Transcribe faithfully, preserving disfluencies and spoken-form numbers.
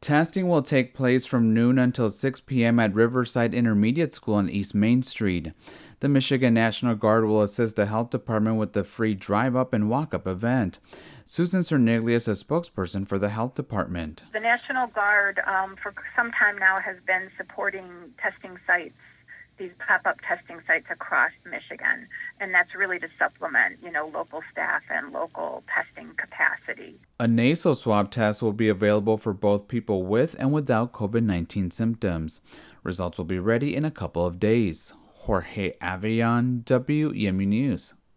Testing will take place from noon until six p.m. at Riverside Intermediate School on East Main Street. The Michigan National Guard will assist the health department with the free drive-up and walk-up event. Susan Cerniglia is a spokesperson for the health department. The National Guard, um, for some time now, has been supporting testing sites, these pop-up testing sites across Michigan, and that's really to supplement, you know, local staff and local testing capacity. A nasal swab test will be available for both people with and without COVID nineteen symptoms. Results will be ready in a couple of days. Jorge Avion, W E M U News.